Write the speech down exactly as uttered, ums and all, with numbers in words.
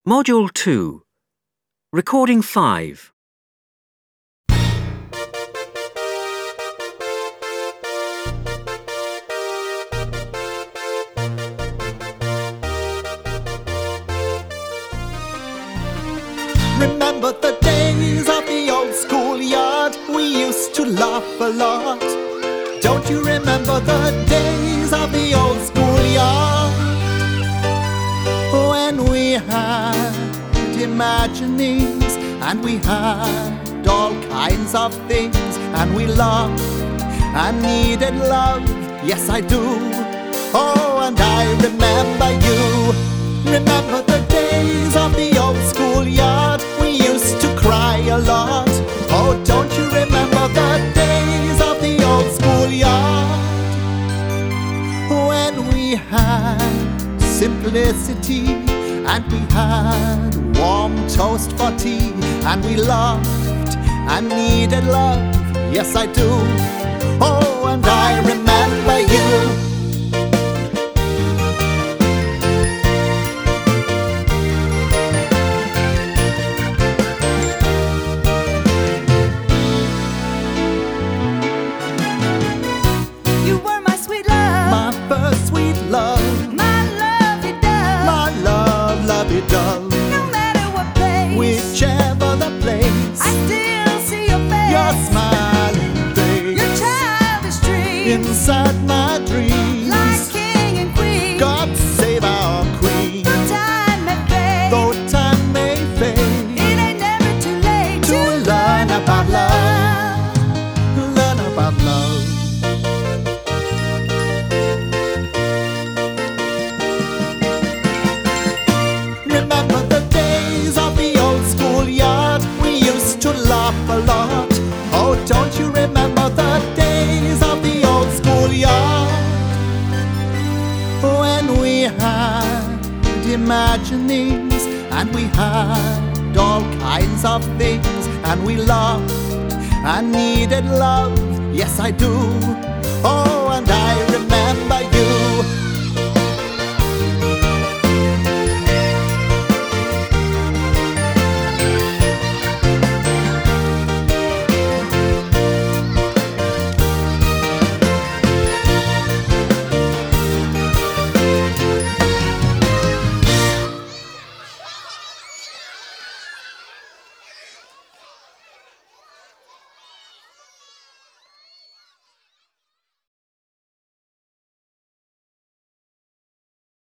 Module two. Recording five. Remember the days of the old schoolyard? We used to laugh a lot. Don't you remember the days of the old schoolyard? When we had imaginings and we had all kinds of things, and we loved and needed love. Yes, I do. Oh, and I remember you. Remember the days of the old schoolyard? We used to cry a lot. Oh, don't you remember the days of the old schoolyard? When we had simplicity and we had warm toast for tea, and we loved and needed love. Yes, I do. Oh, and I remember you. No matter what place, whichever the place, I still see your face, your smiling face, your childish dreams, inside my dreams, like king and queen. God save our queen. Though time may fade, though time may fade, it ain't never too late to, to learn about love, learn about love. Remember the days of the old schoolyard? We used to laugh a lot. Oh, don't you remember the days of the old schoolyard? When we had imaginings and we had all kinds of things, and we loved and needed love. Yes, I do. Oh, and I